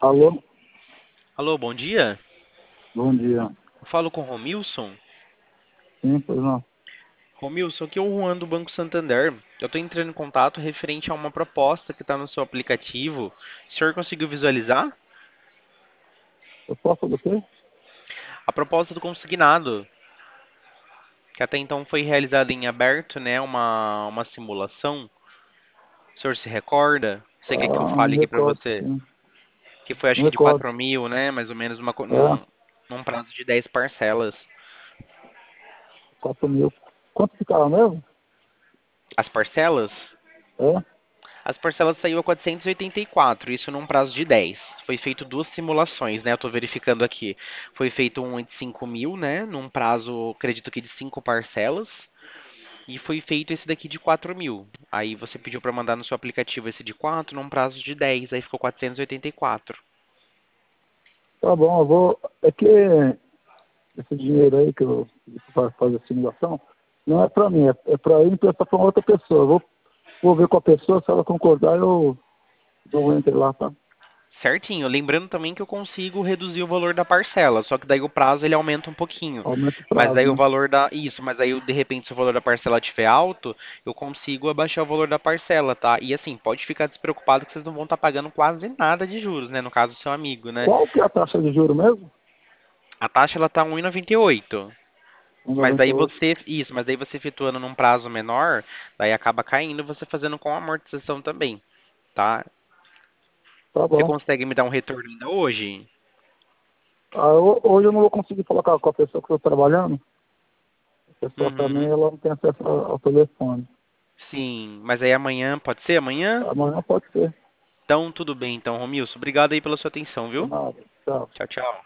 Alô, Alô, bom dia. bom dia. Eu falo com o Romilson. Sim, pois não. Romilson, aqui é o Juan do Banco Santander. Eu estou entrando em contato referente a uma proposta que está no seu aplicativo. O senhor conseguiu visualizar? Eu posso do quê? A proposta do consignado, que até então foi realizada em aberto, né? Uma simulação. O senhor se recorda? Você quer que eu Ah, me fale aqui para recordo, você? sim. Que foi acho Me que de recordo. 4.000, né? Mais ou menos É, num prazo de 10 parcelas. 4.000. Quanto ficava mesmo? As parcelas? É? As parcelas saiu a 484, isso num prazo de 10. Foi feito duas simulações, né? Eu tô verificando aqui. Foi feito um de 5.000, né? Num prazo, acredito que de 5 parcelas. E foi feito esse daqui de 4.000. Aí você pediu para mandar no seu aplicativo esse de 4 num prazo de 10. Aí ficou 484. Tá bom, eu vou. É que esse dinheiro aí que eu fazer a simulação, não é pra mim, é pra ele emprestar pra uma outra pessoa. Vou ver com a pessoa, se ela concordar, eu dou um enter lá, tá? Certinho. Lembrando também que eu consigo reduzir o valor da parcela, só que daí o prazo ele aumenta um pouquinho. Aumenta o Mas prazo, daí o né? valor da. Isso, mas aí de repente se o valor da parcela estiver alto, eu consigo abaixar o valor da parcela, tá? E assim, pode ficar despreocupado que vocês não vão estar pagando quase nada de juros, né? No caso do seu amigo, né? Qual que é a taxa de juro mesmo? A taxa ela tá 1,98. Mas daí 1,98. você. Isso, mas daí você efetuando num prazo menor, daí acaba caindo você fazendo com amortização também, tá? Tá Você bom. consegue me dar um retorno ainda hoje? Ah, hoje eu não vou conseguir falar com a pessoa que eu estou trabalhando. A pessoa também Uhum. ela não tem acesso ao telefone. Sim, mas aí amanhã, pode ser amanhã? Amanhã pode ser. Então, tudo bem, então, Romilson. Obrigado aí pela sua atenção, De viu? nada. Tchau. Tchau, tchau.